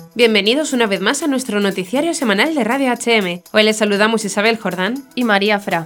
Bienvenidos una vez más a nuestro noticiario semanal de Radio HM. Hoy les saludamos Isabel Jordán y María Fra.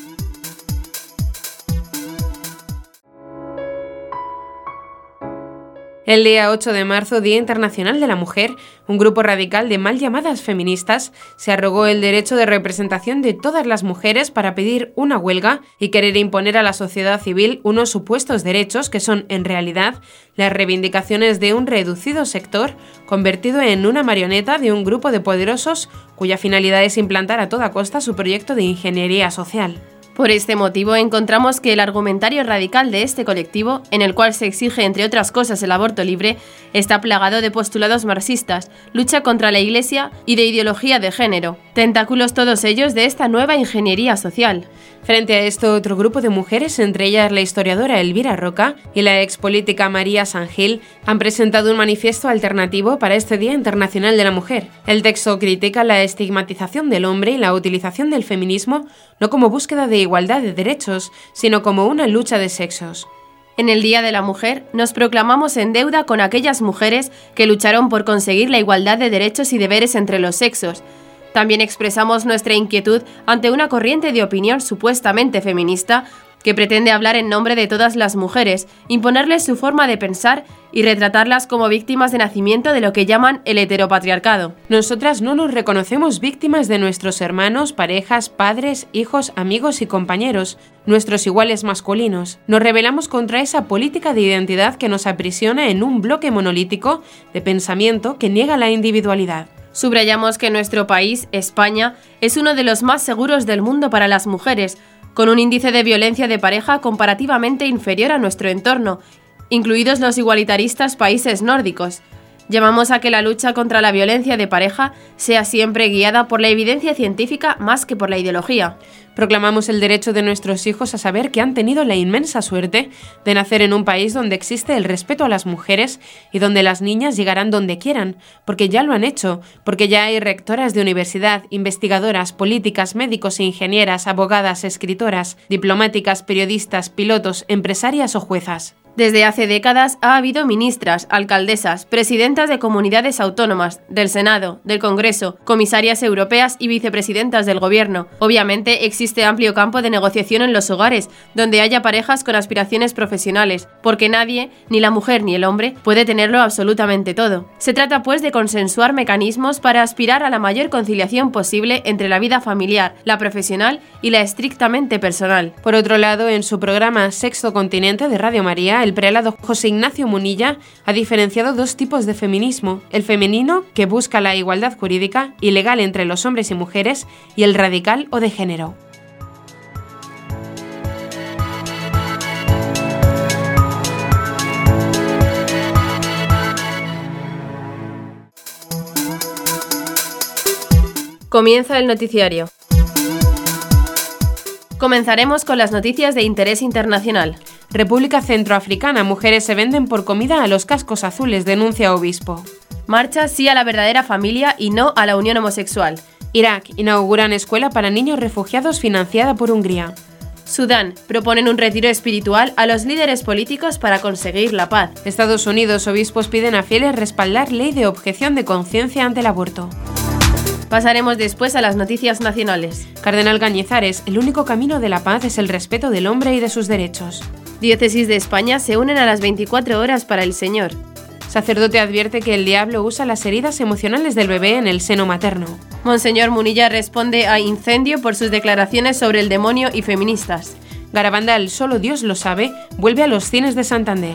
El día 8 de marzo, Día Internacional de la Mujer, un grupo radical de mal llamadas feministas se arrogó el derecho de representación de todas las mujeres para pedir una huelga y querer imponer a la sociedad civil unos supuestos derechos que son, en realidad, las reivindicaciones de un reducido sector convertido en una marioneta de un grupo de poderosos cuya finalidad es implantar a toda costa su proyecto de ingeniería social. Por este motivo, encontramos que el argumentario radical de este colectivo, en el cual se exige, entre otras cosas, el aborto libre, está plagado de postulados marxistas, lucha contra la Iglesia y de ideología de género, tentáculos todos ellos de esta nueva ingeniería social. Frente a esto, otro grupo de mujeres, entre ellas la historiadora Elvira Roca y la expolítica María Sangil, han presentado un manifiesto alternativo para este Día Internacional de la Mujer. El texto critica la estigmatización del hombre y la utilización del feminismo no como búsqueda de igualdad de derechos, sino como una lucha de sexos. En el Día de la Mujer nos proclamamos en deuda con aquellas mujeres que lucharon por conseguir la igualdad de derechos y deberes entre los sexos. También expresamos nuestra inquietud ante una corriente de opinión supuestamente feminista que pretende hablar en nombre de todas las mujeres, imponerles su forma de pensar y retratarlas como víctimas de nacimiento de lo que llaman el heteropatriarcado. Nosotras no nos reconocemos víctimas de nuestros hermanos, parejas, padres, hijos, amigos y compañeros, nuestros iguales masculinos. Nos rebelamos contra esa política de identidad que nos aprisiona en un bloque monolítico de pensamiento que niega la individualidad. Subrayamos que nuestro país, España, es uno de los más seguros del mundo para las mujeres, con un índice de violencia de pareja comparativamente inferior a nuestro entorno, incluidos los igualitaristas países nórdicos. Llamamos a que la lucha contra la violencia de pareja sea siempre guiada por la evidencia científica más que por la ideología. Proclamamos el derecho de nuestros hijos a saber que han tenido la inmensa suerte de nacer en un país donde existe el respeto a las mujeres y donde las niñas llegarán donde quieran, porque ya lo han hecho, porque ya hay rectoras de universidad, investigadoras, políticas, médicos e ingenieras, abogadas, escritoras, diplomáticas, periodistas, pilotos, empresarias o juezas. Desde hace décadas ha habido ministras, alcaldesas, presidentas de comunidades autónomas, del Senado, del Congreso, comisarias europeas y vicepresidentas del Gobierno. Obviamente existe amplio campo de negociación en los hogares, donde haya parejas con aspiraciones profesionales, porque nadie, ni la mujer ni el hombre, puede tenerlo absolutamente todo. Se trata pues de consensuar mecanismos para aspirar a la mayor conciliación posible entre la vida familiar, la profesional y la estrictamente personal. Por otro lado, en su programa Sexto Continente de Radio María, el prelado José Ignacio Munilla ha diferenciado dos tipos de feminismo: el femenino, que busca la igualdad jurídica y legal entre los hombres y mujeres, y el radical o de género. Comienza el noticiario. Comenzaremos con las noticias de interés internacional. República Centroafricana, mujeres se venden por comida a los cascos azules, denuncia obispo. Marcha sí a la verdadera familia y no a la unión homosexual. Irak, inauguran escuela para niños refugiados financiada por Hungría. Sudán, proponen un retiro espiritual a los líderes políticos para conseguir la paz. Estados Unidos, obispos piden a fieles respaldar ley de objeción de conciencia ante el aborto. Pasaremos después a las noticias nacionales. Cardenal Cañizares, el único camino de la paz es el respeto del hombre y de sus derechos. Diócesis de España se unen a las 24 horas para el Señor. Sacerdote advierte que el diablo usa las heridas emocionales del bebé en el seno materno. Monseñor Munilla responde a incendio por sus declaraciones sobre el demonio y feministas. Garabandal, solo Dios lo sabe, vuelve a los cines de Santander.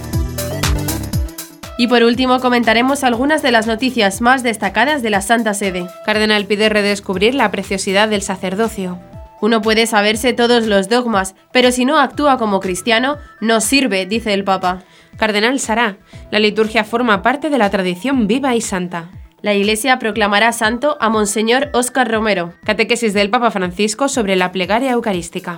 Y por último comentaremos algunas de las noticias más destacadas de la Santa Sede. Cardenal pide redescubrir la preciosidad del sacerdocio. Uno puede saberse todos los dogmas, pero si no actúa como cristiano, no sirve, dice el Papa. Cardenal Sará, la liturgia forma parte de la tradición viva y santa. La Iglesia proclamará santo a Monseñor Óscar Romero. Catequesis del Papa Francisco sobre la plegaria eucarística.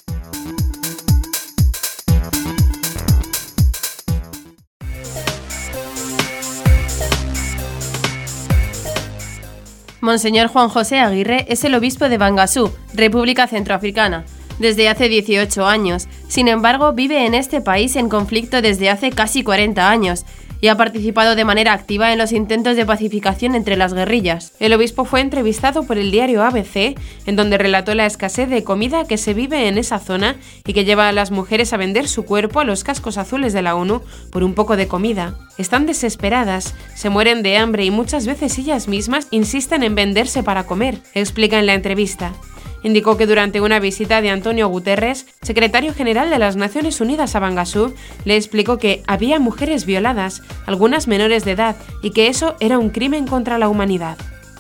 Monseñor Juan José Aguirre es el obispo de Bangasú, República Centroafricana, desde hace 18 años. Sin embargo, vive en este país en conflicto desde hace casi 40 años y ha participado de manera activa en los intentos de pacificación entre las guerrillas. El obispo fue entrevistado por el diario ABC, en donde relató la escasez de comida que se vive en esa zona y que lleva a las mujeres a vender su cuerpo a los cascos azules de la ONU por un poco de comida. Están desesperadas, se mueren de hambre y muchas veces ellas mismas insisten en venderse para comer, explica en la entrevista. Indicó que durante una visita de Antonio Guterres, secretario general de las Naciones Unidas a Bangassou, le explicó que había mujeres violadas, algunas menores de edad, y que eso era un crimen contra la humanidad.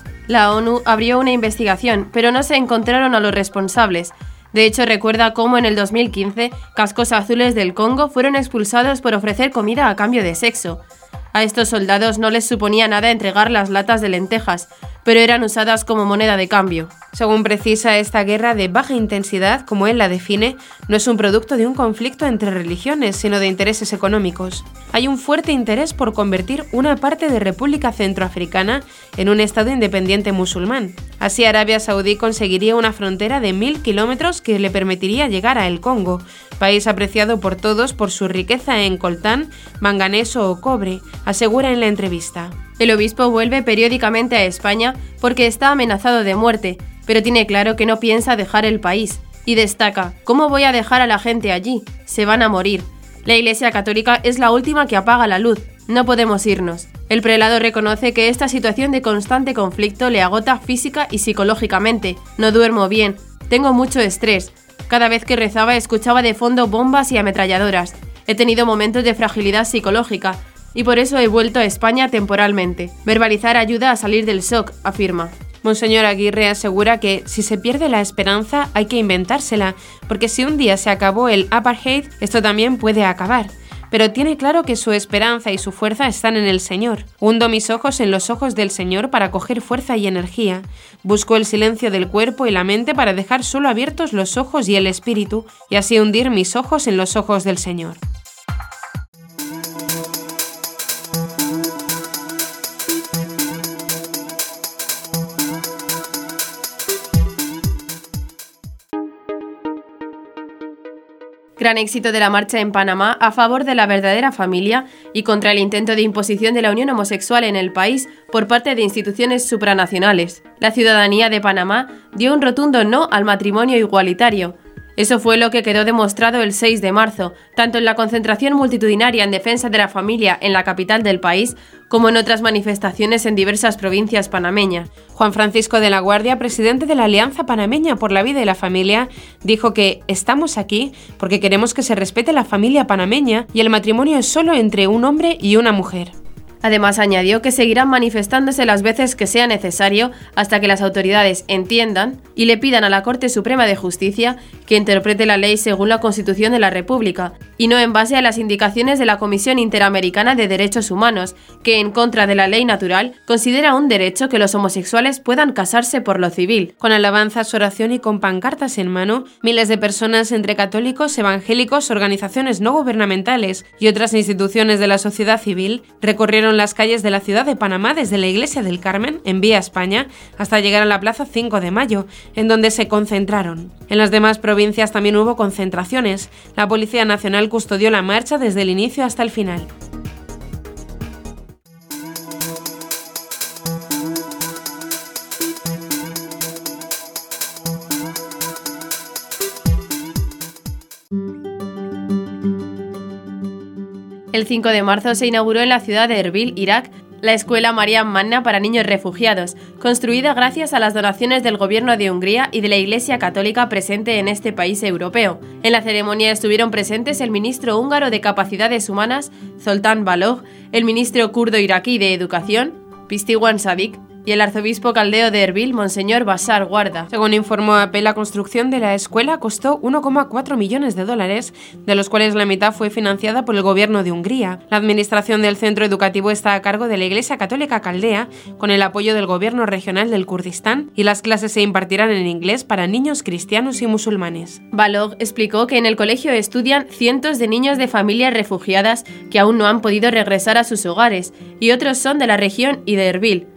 La ONU abrió una investigación, pero no se encontraron a los responsables. De hecho, recuerda cómo en el 2015, cascos azules del Congo fueron expulsados por ofrecer comida a cambio de sexo. A estos soldados no les suponía nada entregar las latas de lentejas, pero eran usadas como moneda de cambio. Según precisa, esta guerra de baja intensidad, como él la define, no es un producto de un conflicto entre religiones, sino de intereses económicos. Hay un fuerte interés por convertir una parte de República Centroafricana en un estado independiente musulmán. Así, Arabia Saudí conseguiría una frontera de 1000 kilómetros que le permitiría llegar a El Congo, país apreciado por todos por su riqueza en coltán, manganeso o cobre, asegura en la entrevista. El obispo vuelve periódicamente a España porque está amenazado de muerte, pero tiene claro que no piensa dejar el país. Y destaca: ¿cómo voy a dejar a la gente allí? Se van a morir. La Iglesia Católica es la última que apaga la luz. No podemos irnos. El prelado reconoce que esta situación de constante conflicto le agota física y psicológicamente. No duermo bien. Tengo mucho estrés. Cada vez que rezaba escuchaba de fondo bombas y ametralladoras. He tenido momentos de fragilidad psicológica y por eso he vuelto a España temporalmente. Verbalizar ayuda a salir del shock, afirma. Monseñor Aguirre asegura que si se pierde la esperanza hay que inventársela, porque si un día se acabó el apartheid, esto también puede acabar. Pero tiene claro que su esperanza y su fuerza están en el Señor. Hundo mis ojos en los ojos del Señor para coger fuerza y energía. Busco el silencio del cuerpo y la mente para dejar solo abiertos los ojos y el espíritu, y así hundir mis ojos en los ojos del Señor. Gran éxito de la marcha en Panamá a favor de la verdadera familia y contra el intento de imposición de la unión homosexual en el país por parte de instituciones supranacionales. La ciudadanía de Panamá dio un rotundo no al matrimonio igualitario. Eso fue lo que quedó demostrado el 6 de marzo, tanto en la concentración multitudinaria en defensa de la familia en la capital del país, como en otras manifestaciones en diversas provincias panameñas. Juan Francisco de la Guardia, presidente de la Alianza Panameña por la Vida y la Familia, dijo que estamos aquí porque queremos que se respete la familia panameña y el matrimonio es solo entre un hombre y una mujer. Además, añadió que seguirán manifestándose las veces que sea necesario hasta que las autoridades entiendan y le pidan a la Corte Suprema de Justicia que interprete la ley según la Constitución de la República y no en base a las indicaciones de la Comisión Interamericana de Derechos Humanos, que, en contra de la ley natural, considera un derecho que los homosexuales puedan casarse por lo civil. Con alabanzas, oración y con pancartas en mano, miles de personas entre católicos, evangélicos, organizaciones no gubernamentales y otras instituciones de la sociedad civil recorrieron las calles de la ciudad de Panamá desde la Iglesia del Carmen, en Vía España, hasta llegar a la Plaza 5 de Mayo, en donde se concentraron. En las demás provincias también hubo concentraciones. La Policía Nacional custodió la marcha desde el inicio hasta el final. El 5 de marzo se inauguró en la ciudad de Erbil, Irak, la Escuela María Magna para niños refugiados, construida gracias a las donaciones del gobierno de Hungría y de la Iglesia Católica presente en este país europeo. En la ceremonia estuvieron presentes el ministro húngaro de Capacidades Humanas, Zoltán Balogh, el ministro kurdo iraquí de Educación, Pishtiwan Sadik, y el arzobispo caldeo de Erbil, Monseñor Bashar Guarda. Según informó AP, la construcción de la escuela costó 1,4 millones de dólares, de los cuales la mitad fue financiada por el gobierno de Hungría. La administración del centro educativo está a cargo de la Iglesia Católica Caldea, con el apoyo del gobierno regional del Kurdistán, y las clases se impartirán en inglés para niños cristianos y musulmanes. Balogh explicó que en el colegio estudian cientos de niños de familias refugiadas que aún no han podido regresar a sus hogares, y otros son de la región y de Erbil.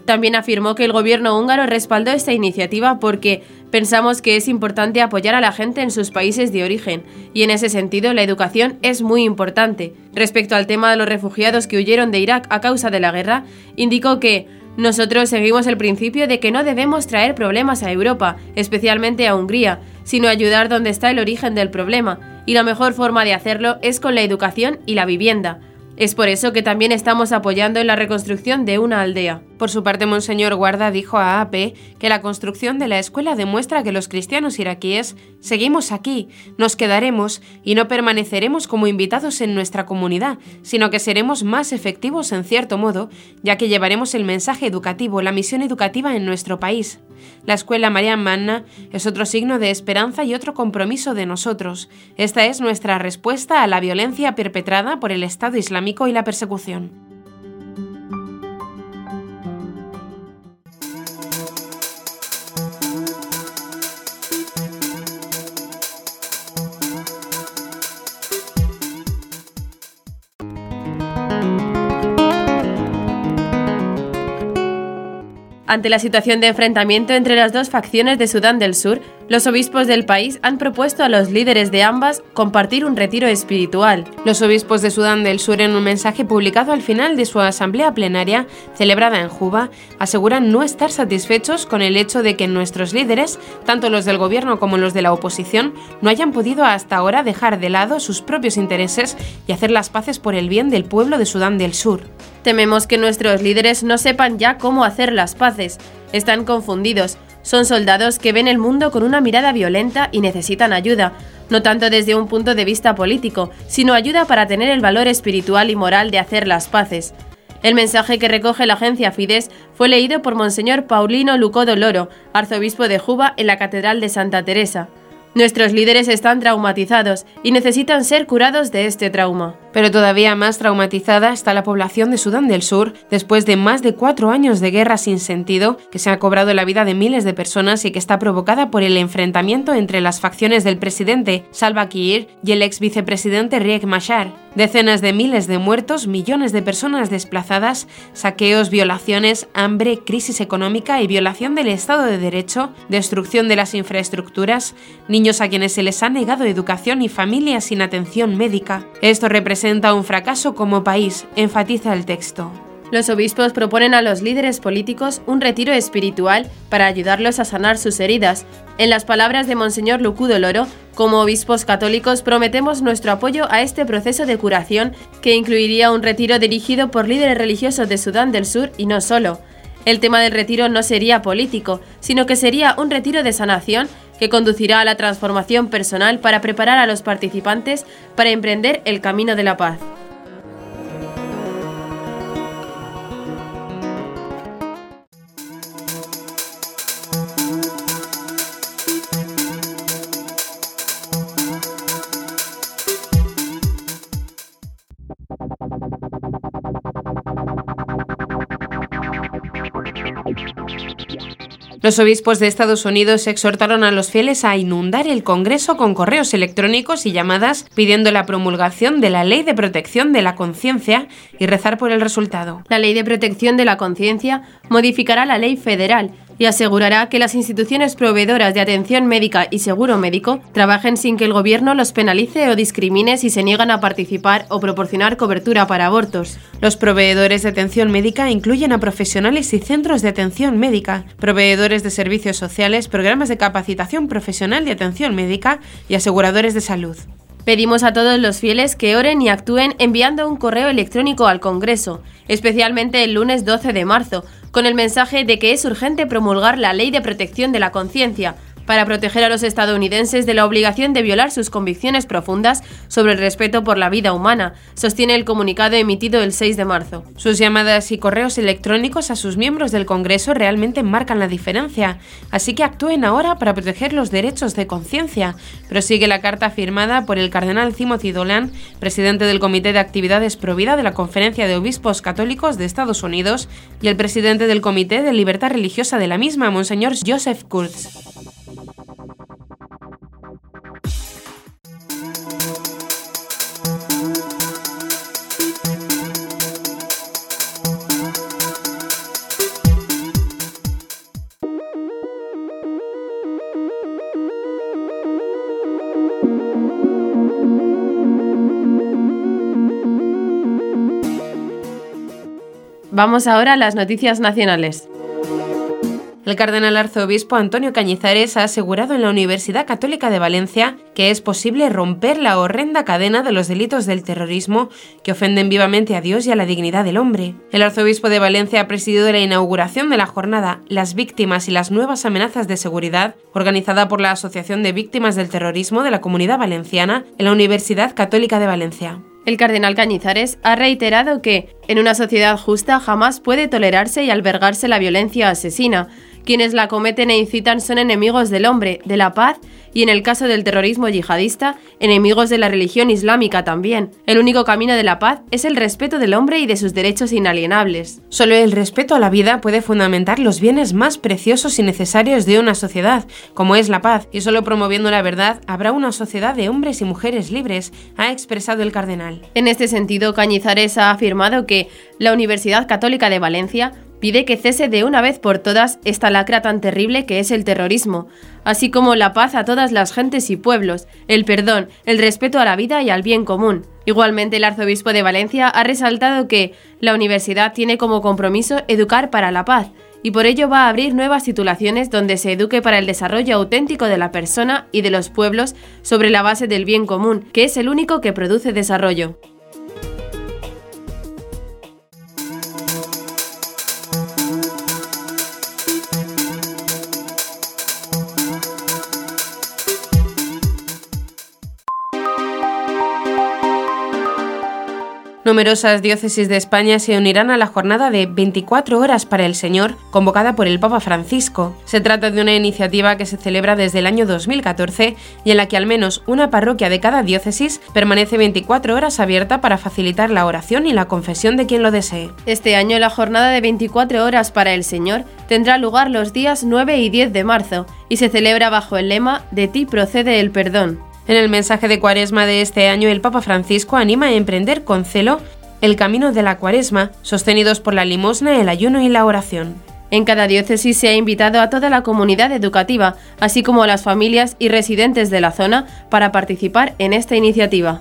También afirmó que el gobierno húngaro respaldó esta iniciativa porque pensamos que es importante apoyar a la gente en sus países de origen, y en ese sentido la educación es muy importante. Respecto al tema de los refugiados que huyeron de Irak a causa de la guerra, indicó que nosotros seguimos el principio de que no debemos traer problemas a Europa, especialmente a Hungría, sino ayudar donde está el origen del problema, y la mejor forma de hacerlo es con la educación y la vivienda. Es por eso que también estamos apoyando en la reconstrucción de una aldea. Por su parte, Monseñor Guarda dijo a AP que la construcción de la escuela demuestra que los cristianos iraquíes seguimos aquí, nos quedaremos y no permaneceremos como invitados en nuestra comunidad, sino que seremos más efectivos en cierto modo, ya que llevaremos el mensaje educativo, la misión educativa en nuestro país. La escuela María Manna es otro signo de esperanza y otro compromiso de nosotros. Esta es nuestra respuesta a la violencia perpetrada por el Estado Islámico y la persecución. Ante la situación de enfrentamiento entre las dos facciones de Sudán del Sur, los obispos del país han propuesto a los líderes de ambas compartir un retiro espiritual. Los obispos de Sudán del Sur, en un mensaje publicado al final de su asamblea plenaria, celebrada en Juba, aseguran no estar satisfechos con el hecho de que nuestros líderes, tanto los del gobierno como los de la oposición, no hayan podido hasta ahora dejar de lado sus propios intereses y hacer las paces por el bien del pueblo de Sudán del Sur. Tememos que nuestros líderes no sepan ya cómo hacer las paces. Están confundidos. Son soldados que ven el mundo con una mirada violenta y necesitan ayuda, no tanto desde un punto de vista político, sino ayuda para tener el valor espiritual y moral de hacer las paces. El mensaje que recoge la agencia Fides fue leído por Monseñor Paulino Lucodo Loro, arzobispo de Juba, en la Catedral de Santa Teresa. Nuestros líderes están traumatizados y necesitan ser curados de este trauma. Pero todavía más traumatizada está la población de Sudán del Sur después de más de 4 años de guerra sin sentido que se ha cobrado la vida de miles de personas y que está provocada por el enfrentamiento entre las facciones del presidente Salva Kiir y el ex vicepresidente Riek Machar. Decenas de miles de muertos, millones de personas desplazadas, saqueos, violaciones, hambre, crisis económica y violación del Estado de Derecho, destrucción de las infraestructuras, niños a quienes se les ha negado educación y familias sin atención médica. Esto representa un fracaso como país, enfatiza el texto. Los obispos proponen a los líderes políticos un retiro espiritual para ayudarlos a sanar sus heridas. En las palabras de Monseñor Lucudo Loro, como obispos católicos prometemos nuestro apoyo a este proceso de curación que incluiría un retiro dirigido por líderes religiosos de Sudán del Sur y no solo. El tema del retiro no sería político, sino que sería un retiro de sanación que conducirá a la transformación personal para preparar a los participantes para emprender el camino de la paz. Los obispos de Estados Unidos exhortaron a los fieles a inundar el Congreso con correos electrónicos y llamadas pidiendo la promulgación de la Ley de Protección de la Conciencia y rezar por el resultado. La Ley de Protección de la Conciencia modificará la ley federal y asegurará que las instituciones proveedoras de atención médica y seguro médico trabajen sin que el gobierno los penalice o discrimine si se niegan a participar o proporcionar cobertura para abortos. Los proveedores de atención médica incluyen a profesionales y centros de atención médica, proveedores de servicios sociales, programas de capacitación profesional de atención médica y aseguradores de salud. Pedimos a todos los fieles que oren y actúen enviando un correo electrónico al Congreso, especialmente el lunes 12 de marzo, con el mensaje de que es urgente promulgar la Ley de Protección de la Conciencia para proteger a los estadounidenses de la obligación de violar sus convicciones profundas sobre el respeto por la vida humana, sostiene el comunicado emitido el 6 de marzo. Sus llamadas y correos electrónicos a sus miembros del Congreso realmente marcan la diferencia, así que actúen ahora para proteger los derechos de conciencia, prosigue la carta firmada por el cardenal Timothy Dolan, presidente del Comité de Actividades Provida de la Conferencia de Obispos Católicos de Estados Unidos, y el presidente del Comité de Libertad Religiosa de la misma, Monseñor Joseph Kurtz. Vamos ahora a las noticias nacionales. El cardenal arzobispo Antonio Cañizares ha asegurado en la Universidad Católica de Valencia que es posible romper la horrenda cadena de los delitos del terrorismo que ofenden vivamente a Dios y a la dignidad del hombre. El arzobispo de Valencia ha presidido la inauguración de la jornada Las víctimas y las nuevas amenazas de seguridad, organizada por la Asociación de Víctimas del Terrorismo de la Comunidad Valenciana en la Universidad Católica de Valencia. El cardenal Cañizares ha reiterado que, en una sociedad justa, jamás puede tolerarse y albergarse la violencia asesina. Quienes la cometen e incitan son enemigos del hombre, de la paz y, en el caso del terrorismo yihadista, enemigos de la religión islámica también. El único camino de la paz es el respeto del hombre y de sus derechos inalienables. Solo el respeto a la vida puede fundamentar los bienes más preciosos y necesarios de una sociedad, como es la paz, y solo promoviendo la verdad habrá una sociedad de hombres y mujeres libres, ha expresado el cardenal. En este sentido, Cañizares ha afirmado que la Universidad Católica de Valencia pide que cese de una vez por todas esta lacra tan terrible que es el terrorismo, así como la paz a todas las gentes y pueblos, el perdón, el respeto a la vida y al bien común. Igualmente, el arzobispo de Valencia ha resaltado que la universidad tiene como compromiso educar para la paz, y por ello va a abrir nuevas titulaciones donde se eduque para el desarrollo auténtico de la persona y de los pueblos sobre la base del bien común, que es el único que produce desarrollo. Numerosas diócesis de España se unirán a la jornada de 24 horas para el Señor, convocada por el Papa Francisco. Se trata de una iniciativa que se celebra desde el año 2014 y en la que al menos una parroquia de cada diócesis permanece 24 horas abierta para facilitar la oración y la confesión de quien lo desee. Este año la jornada de 24 horas para el Señor tendrá lugar los días 9 y 10 de marzo y se celebra bajo el lema "De ti procede el perdón". En el mensaje de Cuaresma de este año, el Papa Francisco anima a emprender con celo el camino de la Cuaresma, sostenidos por la limosna, el ayuno y la oración. En cada diócesis se ha invitado a toda la comunidad educativa, así como a las familias y residentes de la zona, para participar en esta iniciativa.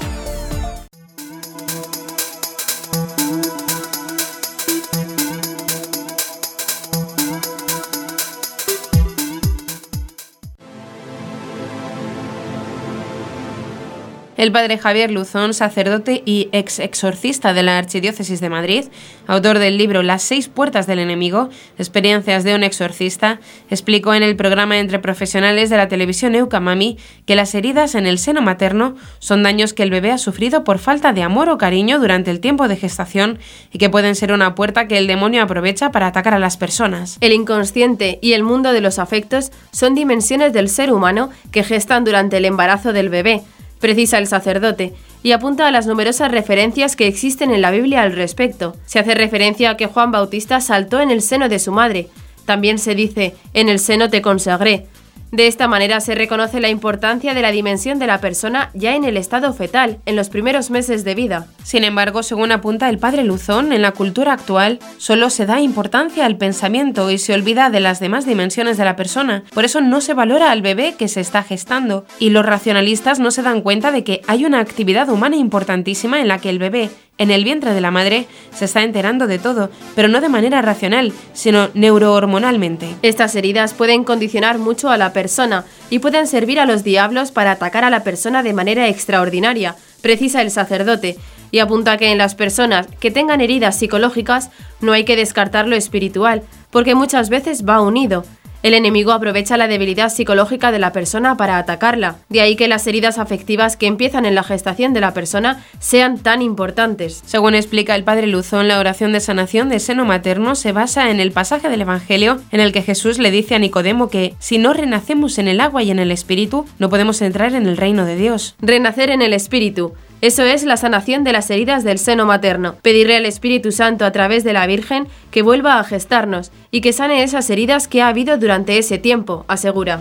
El padre Javier Luzón, sacerdote y ex-exorcista de la Archidiócesis de Madrid, autor del libro Las 6 puertas del enemigo, experiencias de un exorcista, explicó en el programa Entre Profesionales de la televisión Eucamami que las heridas en el seno materno son daños que el bebé ha sufrido por falta de amor o cariño durante el tiempo de gestación y que pueden ser una puerta que el demonio aprovecha para atacar a las personas. El inconsciente y el mundo de los afectos son dimensiones del ser humano que gestan durante el embarazo del bebé, precisa el sacerdote, y apunta a las numerosas referencias que existen en la Biblia al respecto. Se hace referencia a que Juan Bautista saltó en el seno de su madre. También se dice, en el seno te consagré. De esta manera se reconoce la importancia de la dimensión de la persona ya en el estado fetal, en los primeros meses de vida. Sin embargo, según apunta el padre Luzón, en la cultura actual solo se da importancia al pensamiento y se olvida de las demás dimensiones de la persona. Por eso no se valora al bebé que se está gestando, y los racionalistas no se dan cuenta de que hay una actividad humana importantísima en la que el bebé, en el vientre de la madre, se está enterando de todo, pero no de manera racional, sino neurohormonalmente. Estas heridas pueden condicionar mucho a la persona y pueden servir a los diablos para atacar a la persona de manera extraordinaria, precisa el sacerdote, y apunta que en las personas que tengan heridas psicológicas no hay que descartar lo espiritual, porque muchas veces va unido. El enemigo aprovecha la debilidad psicológica de la persona para atacarla. De ahí que las heridas afectivas que empiezan en la gestación de la persona sean tan importantes. Según explica el padre Luzón, la oración de sanación de seno materno se basa en el pasaje del Evangelio en el que Jesús le dice a Nicodemo que si no renacemos en el agua y en el espíritu, no podemos entrar en el reino de Dios. Renacer en el espíritu. Eso es la sanación de las heridas del seno materno. Pedirle al Espíritu Santo a través de la Virgen que vuelva a gestarnos y que sane esas heridas que ha habido durante ese tiempo, asegura.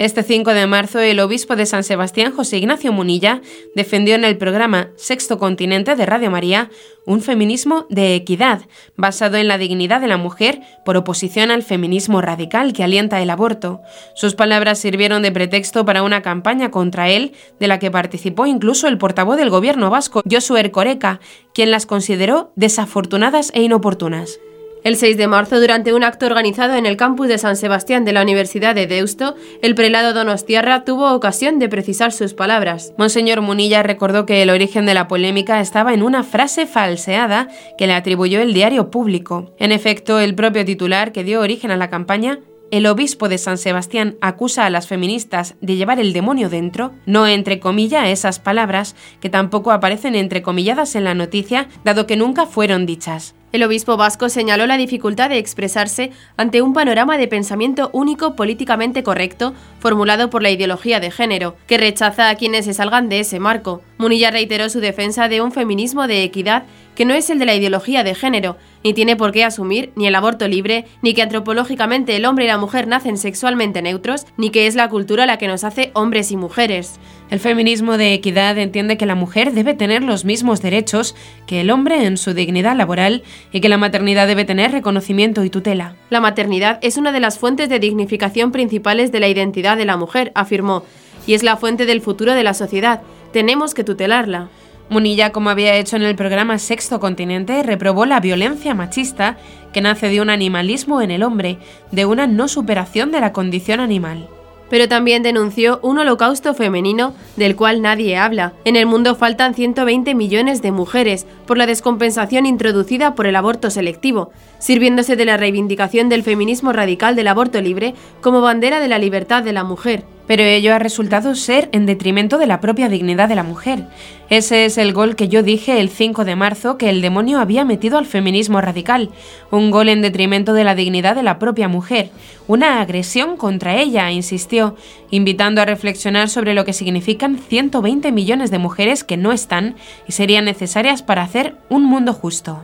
Este 5 de marzo, el obispo de San Sebastián, José Ignacio Munilla, defendió en el programa Sexto Continente de Radio María un feminismo de equidad, basado en la dignidad de la mujer, por oposición al feminismo radical que alienta el aborto. Sus palabras sirvieron de pretexto para una campaña contra él, de la que participó incluso el portavoz del gobierno vasco, Josu Erkoreka, quien las consideró desafortunadas e inoportunas. El 6 de marzo, durante un acto organizado en el campus de San Sebastián de la Universidad de Deusto, el prelado donostiarra tuvo ocasión de precisar sus palabras. Monseñor Munilla recordó que el origen de la polémica estaba en una frase falseada que le atribuyó el diario Público. En efecto, el propio titular que dio origen a la campaña, el obispo de San Sebastián acusa a las feministas de llevar el demonio dentro, no entrecomilla esas palabras, que tampoco aparecen entrecomilladas en la noticia, dado que nunca fueron dichas. El obispo vasco señaló la dificultad de expresarse ante un panorama de pensamiento único políticamente correcto formulado por la ideología de género, que rechaza a quienes se salgan de ese marco. Munilla reiteró su defensa de un feminismo de equidad que no es el de la ideología de género, ni tiene por qué asumir ni el aborto libre, ni que antropológicamente el hombre y la mujer nacen sexualmente neutros, ni que es la cultura la que nos hace hombres y mujeres. El feminismo de equidad entiende que la mujer debe tener los mismos derechos que el hombre en su dignidad laboral y que la maternidad debe tener reconocimiento y tutela. La maternidad es una de las fuentes de dignificación principales de la identidad de la mujer, afirmó, y es la fuente del futuro de la sociedad. Tenemos que tutelarla. Munilla, como había hecho en el programa Sexto Continente, reprobó la violencia machista que nace de un animalismo en el hombre, de una no superación de la condición animal. Pero también denunció un holocausto femenino del cual nadie habla. En el mundo faltan 120 millones de mujeres por la descompensación introducida por el aborto selectivo, sirviéndose de la reivindicación del feminismo radical del aborto libre como bandera de la libertad de la mujer. Pero ello ha resultado ser en detrimento de la propia dignidad de la mujer. Ese es el gol que yo dije el 5 de marzo que el demonio había metido al feminismo radical, un gol en detrimento de la dignidad de la propia mujer, una agresión contra ella, insistió, invitando a reflexionar sobre lo que significan 120 millones de mujeres que no están y serían necesarias para hacer un mundo justo.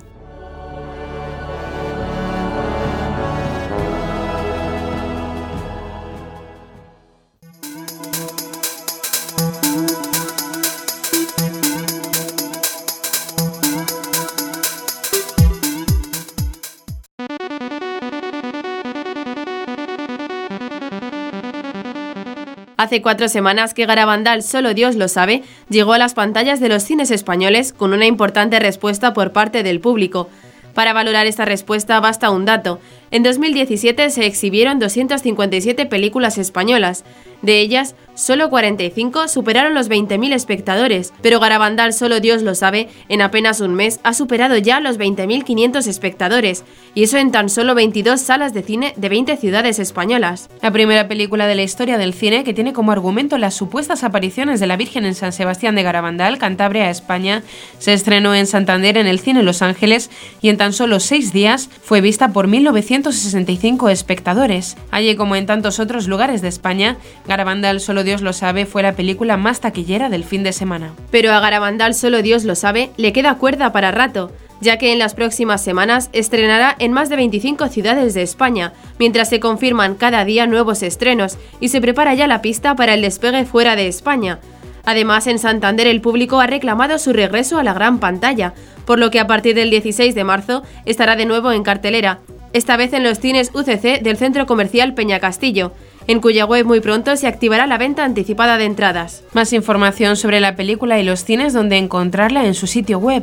Hace 4 semanas que Garabandal, solo Dios lo sabe, llegó a las pantallas de los cines españoles con una importante respuesta por parte del público. Para valorar esta respuesta basta un dato. En 2017 se exhibieron 257 películas españolas. De ellas, solo 45 superaron los 20.000 espectadores, pero Garabandal, solo Dios lo sabe, en apenas un mes ha superado ya los 20.500 espectadores, y eso en tan solo 22 salas de cine de 20 ciudades españolas. La primera película de la historia del cine que tiene como argumento las supuestas apariciones de la Virgen en San Sebastián de Garabandal, Cantabria, España, se estrenó en Santander en el Cine Los Ángeles y en tan solo 6 días fue vista por 1.965 espectadores. Allí, como en tantos otros lugares de España, Garabandal, solo Dios lo sabe, fue la película más taquillera del fin de semana. Pero a Garabandal, solo Dios lo sabe, le queda cuerda para rato, ya que en las próximas semanas estrenará en más de 25 ciudades de España, mientras se confirman cada día nuevos estrenos y se prepara ya la pista para el despegue fuera de España. Además, en Santander el público ha reclamado su regreso a la gran pantalla, por lo que a partir del 16 de marzo estará de nuevo en cartelera, esta vez en los cines UCC del Centro Comercial Peñacastillo, en cuya web muy pronto se activará la venta anticipada de entradas. Más información sobre la película y los cines donde encontrarla en su sitio web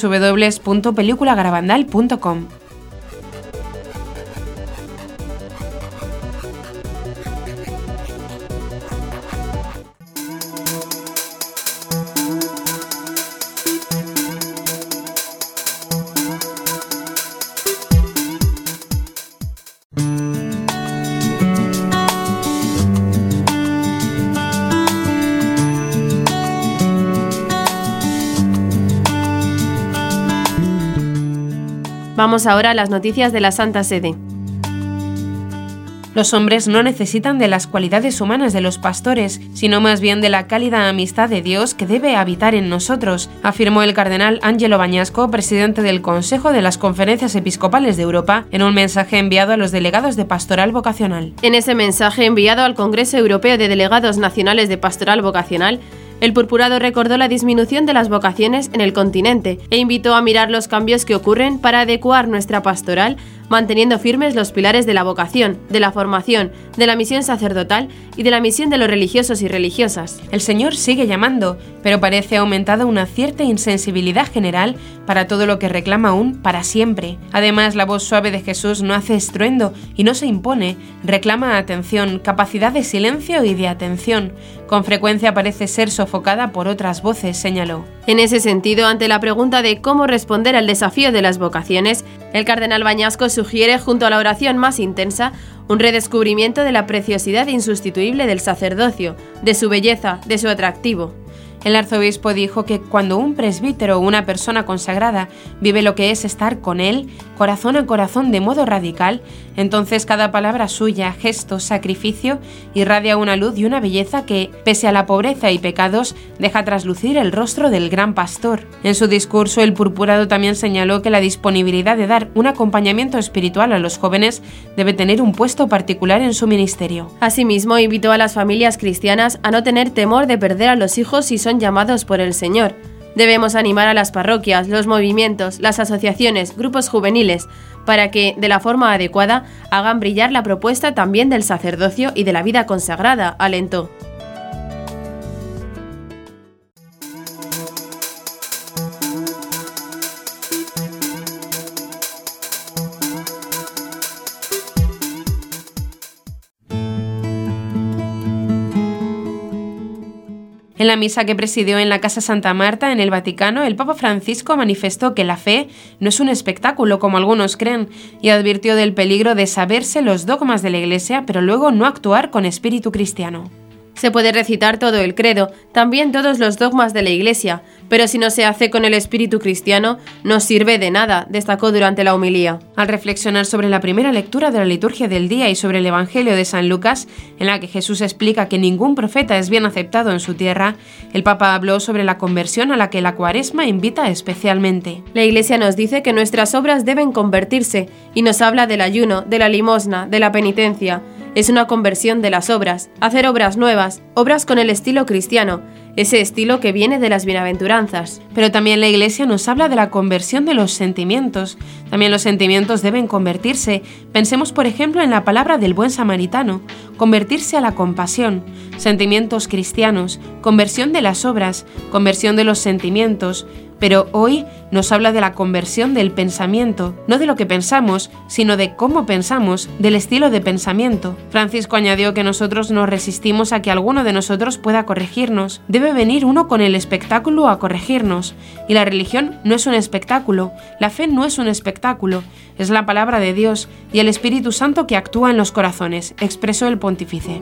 www.peliculagarabandal.com. Vamos ahora a las noticias de la Santa Sede. Los hombres no necesitan de las cualidades humanas de los pastores, sino más bien de la cálida amistad de Dios que debe habitar en nosotros, afirmó el cardenal Angelo Bañasco, presidente del Consejo de las Conferencias Episcopales de Europa, en un mensaje enviado a los delegados de Pastoral Vocacional. En ese mensaje enviado al Congreso Europeo de Delegados Nacionales de Pastoral Vocacional, el purpurado recordó la disminución de las vocaciones en el continente e invitó a mirar los cambios que ocurren para adecuar nuestra pastoral, manteniendo firmes los pilares de la vocación, de la formación, de la misión sacerdotal y de la misión de los religiosos y religiosas. El Señor sigue llamando, pero parece aumentada una cierta insensibilidad general para todo lo que reclama un para siempre. Además, la voz suave de Jesús no hace estruendo y no se impone, reclama atención, capacidad de silencio y de atención. Con frecuencia parece ser sofocada por otras voces, señaló. En ese sentido, ante la pregunta de cómo responder al desafío de las vocaciones, el cardenal Bañasco sugiere, junto a la oración más intensa, un redescubrimiento de la preciosidad insustituible del sacerdocio, de su belleza, de su atractivo. El arzobispo dijo que cuando un presbítero o una persona consagrada vive lo que es estar con él, corazón a corazón de modo radical, entonces cada palabra suya, gesto, sacrificio, irradia una luz y una belleza que, pese a la pobreza y pecados, deja traslucir el rostro del gran pastor. En su discurso, el purpurado también señaló que la disponibilidad de dar un acompañamiento espiritual a los jóvenes debe tener un puesto particular en su ministerio. Asimismo, invitó a las familias cristianas a no tener temor de perder a los hijos si son llamados por el Señor. Debemos animar a las parroquias, los movimientos, las asociaciones, grupos juveniles, para que, de la forma adecuada, hagan brillar la propuesta también del sacerdocio y de la vida consagrada, alentó. En la misa que presidió en la Casa Santa Marta, en el Vaticano, el Papa Francisco manifestó que la fe no es un espectáculo, como algunos creen, y advirtió del peligro de saberse los dogmas de la Iglesia, pero luego no actuar con espíritu cristiano. Se puede recitar todo el credo, también todos los dogmas de la Iglesia, pero si no se hace con el espíritu cristiano, no sirve de nada, destacó durante la homilía. Al reflexionar sobre la primera lectura de la liturgia del día y sobre el Evangelio de San Lucas, en la que Jesús explica que ningún profeta es bien aceptado en su tierra, el Papa habló sobre la conversión a la que la Cuaresma invita especialmente. La Iglesia nos dice que nuestras obras deben convertirse y nos habla del ayuno, de la limosna, de la penitencia. Es una conversión de las obras, hacer obras nuevas, obras con el estilo cristiano, ese estilo que viene de las bienaventuranzas. Pero también la Iglesia nos habla de la conversión de los sentimientos. También los sentimientos deben convertirse. Pensemos, por ejemplo, en la palabra del buen samaritano, convertirse a la compasión, sentimientos cristianos, conversión de las obras, conversión de los sentimientos. Pero hoy nos habla de la conversión del pensamiento, no de lo que pensamos, sino de cómo pensamos, del estilo de pensamiento. Francisco añadió que nosotros nos resistimos a que alguno de nosotros pueda corregirnos. Debe venir uno con el espectáculo a corregirnos. Y la religión no es un espectáculo, la fe no es un espectáculo, es la palabra de Dios y el Espíritu Santo que actúa en los corazones, expresó el pontífice.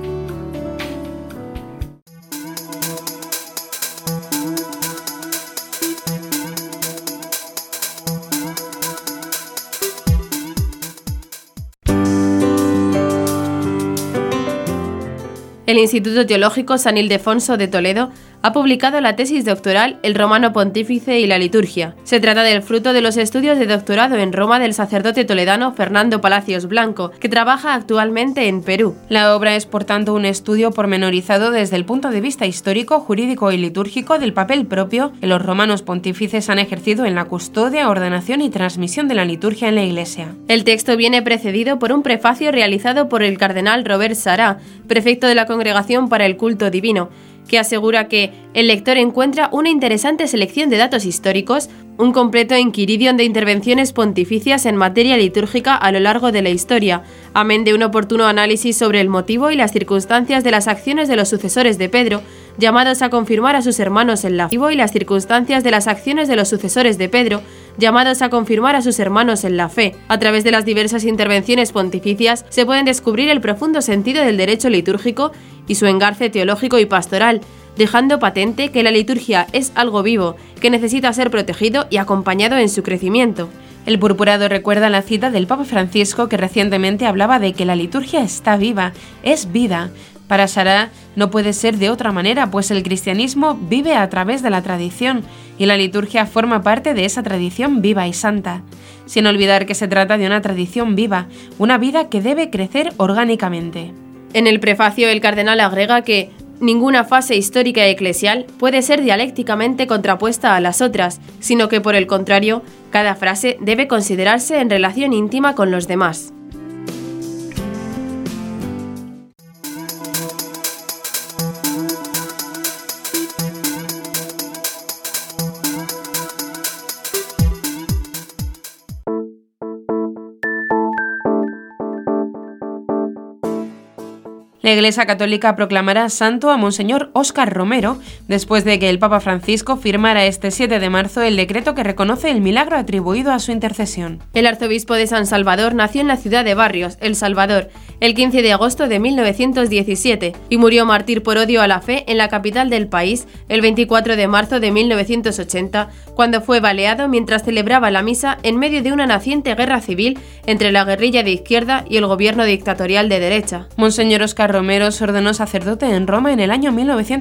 El Instituto Teológico San Ildefonso de Toledo ha publicado la tesis doctoral El Romano Pontífice y la Liturgia. Se trata del fruto de los estudios de doctorado en Roma del sacerdote toledano Fernando Palacios Blanco, que trabaja actualmente en Perú. La obra es, por tanto, un estudio pormenorizado desde el punto de vista histórico, jurídico y litúrgico del papel propio que los romanos pontífices han ejercido en la custodia, ordenación y transmisión de la liturgia en la Iglesia. El texto viene precedido por un prefacio realizado por el cardenal Robert Sará, prefecto de la Congregación para el Culto Divino, que asegura que el lector encuentra una interesante selección de datos históricos, un completo inquiridion de intervenciones pontificias en materia litúrgica a lo largo de la historia, amén de un oportuno análisis sobre el motivo y las circunstancias de las acciones de los sucesores de Pedro, llamados a confirmar a sus hermanos en la fe, y las circunstancias de las acciones de los sucesores de Pedro, llamados a confirmar a sus hermanos en la fe. A través de las diversas intervenciones pontificias se pueden descubrir el profundo sentido del derecho litúrgico y su engarce teológico y pastoral, dejando patente que la liturgia es algo vivo, que necesita ser protegido y acompañado en su crecimiento. El purpurado recuerda la cita del Papa Francisco, que recientemente hablaba de que la liturgia está viva, es vida. Para Sarah no puede ser de otra manera, pues el cristianismo vive a través de la tradición y la liturgia forma parte de esa tradición viva y santa, sin olvidar que se trata de una tradición viva, una vida que debe crecer orgánicamente. En el prefacio, el cardenal agrega que ninguna fase histórica eclesial puede ser dialécticamente contrapuesta a las otras, sino que por el contrario, cada frase debe considerarse en relación íntima con los demás. La Iglesia Católica proclamará santo a Monseñor Óscar Romero después de que el Papa Francisco firmara este 7 de marzo el decreto que reconoce el milagro atribuido a su intercesión. El arzobispo de San Salvador nació en la ciudad de Barrios, El Salvador, el 15 de agosto de 1917 y murió mártir por odio a la fe en la capital del país el 24 de marzo de 1980, cuando fue baleado mientras celebraba la misa en medio de una naciente guerra civil entre la guerrilla de izquierda y el gobierno dictatorial de derecha. Monseñor Óscar Romero se ordenó sacerdote en Roma en el año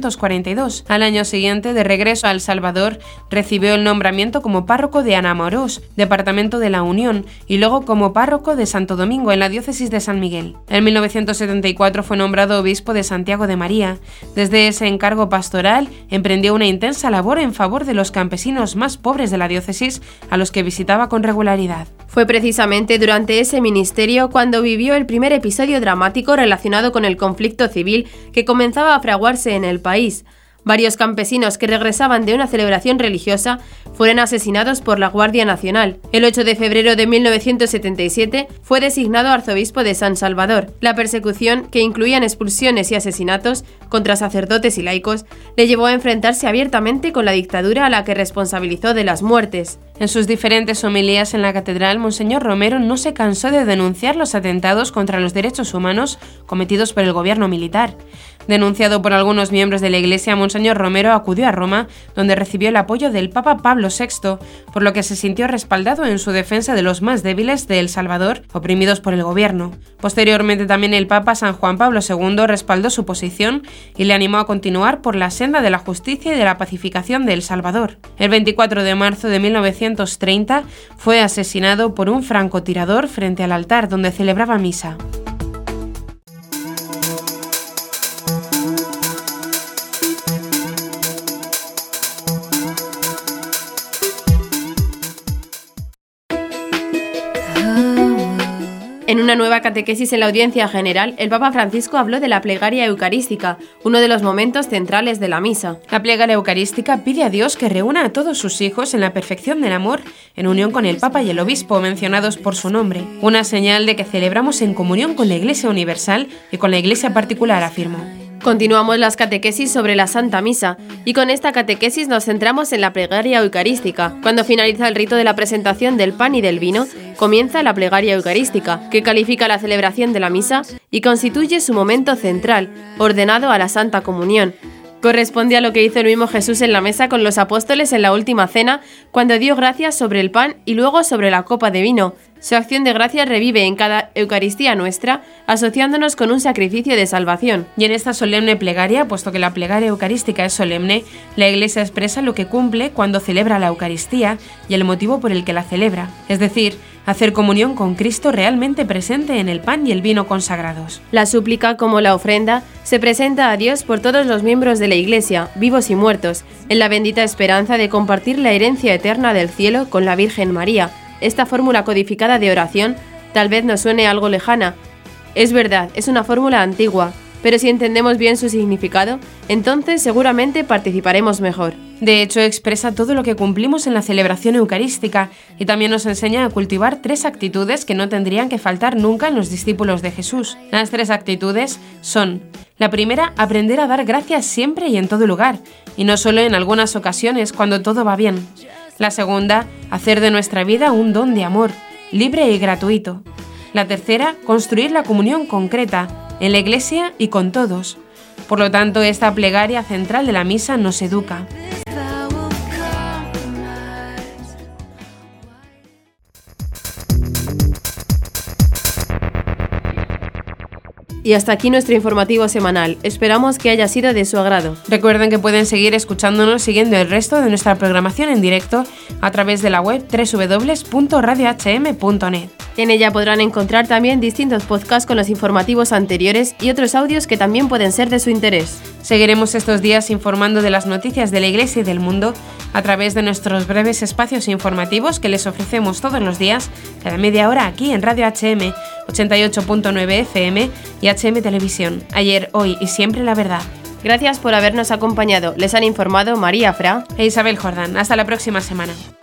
1942. Al año siguiente, de regreso a El Salvador, recibió el nombramiento como párroco de Anamorós, departamento de la Unión, y luego como párroco de Santo Domingo, en la diócesis de San Miguel. En 1974 fue nombrado obispo de Santiago de María. Desde ese encargo pastoral, emprendió una intensa labor en favor de los campesinos más pobres de la diócesis, a los que visitaba con regularidad. Fue precisamente durante ese ministerio cuando vivió el primer episodio dramático relacionado con el conflicto civil que comenzaba a fraguarse en el país. Varios campesinos que regresaban de una celebración religiosa fueron asesinados por la Guardia Nacional. El 8 de febrero de 1977 fue designado arzobispo de San Salvador. La persecución, que incluían expulsiones y asesinatos contra sacerdotes y laicos, le llevó a enfrentarse abiertamente con la dictadura a la que responsabilizó de las muertes. En sus diferentes homilías en la catedral, Monseñor Romero no se cansó de denunciar los atentados contra los derechos humanos cometidos por el gobierno militar. Denunciado por algunos miembros de la Iglesia, Monseñor Romero acudió a Roma, donde recibió el apoyo del Papa Pablo VI, por lo que se sintió respaldado en su defensa de los más débiles de El Salvador, oprimidos por el gobierno. Posteriormente, también el Papa San Juan Pablo II respaldó su posición y le animó a continuar por la senda de la justicia y de la pacificación de El Salvador. El 24 de marzo de 1930 fue asesinado por un francotirador frente al altar donde celebraba misa. En una nueva catequesis en la audiencia general, el Papa Francisco habló de la plegaria eucarística, uno de los momentos centrales de la misa. La plegaria eucarística pide a Dios que reúna a todos sus hijos en la perfección del amor, en unión con el Papa y el Obispo mencionados por su nombre, una señal de que celebramos en comunión con la Iglesia universal y con la Iglesia particular, afirmó. Continuamos las catequesis sobre la Santa Misa y con esta catequesis nos centramos en la plegaria eucarística. Cuando finaliza el rito de la presentación del pan y del vino, comienza la plegaria eucarística, que califica la celebración de la misa y constituye su momento central, ordenado a la Santa Comunión. Corresponde a lo que hizo el mismo Jesús en la mesa con los apóstoles en la última cena, cuando dio gracias sobre el pan y luego sobre la copa de vino. Su acción de gracias revive en cada Eucaristía nuestra, asociándonos con un sacrificio de salvación. Y en esta solemne plegaria, puesto que la plegaria eucarística es solemne, la Iglesia expresa lo que cumple cuando celebra la Eucaristía y el motivo por el que la celebra, es decir, hacer comunión con Cristo realmente presente en el pan y el vino consagrados. La súplica, como la ofrenda, se presenta a Dios por todos los miembros de la Iglesia, vivos y muertos, en la bendita esperanza de compartir la herencia eterna del cielo con la Virgen María. Esta fórmula codificada de oración tal vez nos suene algo lejana. Es verdad, es una fórmula antigua, pero si entendemos bien su significado, entonces seguramente participaremos mejor. De hecho, expresa todo lo que cumplimos en la celebración eucarística y también nos enseña a cultivar 3 actitudes que no tendrían que faltar nunca en los discípulos de Jesús. Las 3 actitudes son: la primera, aprender a dar gracias siempre y en todo lugar, y no solo en algunas ocasiones cuando todo va bien. La segunda, hacer de nuestra vida un don de amor, libre y gratuito. La tercera, construir la comunión concreta, en la Iglesia y con todos. Por lo tanto, esta plegaria central de la misa nos educa. Y hasta aquí nuestro informativo semanal. Esperamos que haya sido de su agrado. Recuerden que pueden seguir escuchándonos siguiendo el resto de nuestra programación en directo a través de la web www.radiohm.net. En ella podrán encontrar también distintos podcasts con los informativos anteriores y otros audios que también pueden ser de su interés. Seguiremos estos días informando de las noticias de la Iglesia y del mundo a través de nuestros breves espacios informativos que les ofrecemos todos los días, cada media hora aquí en Radio HM, 88.9 FM y HM Televisión. Ayer, hoy y siempre la verdad. Gracias por habernos acompañado. Les han informado María Fra e Isabel Jordán. Hasta la próxima semana.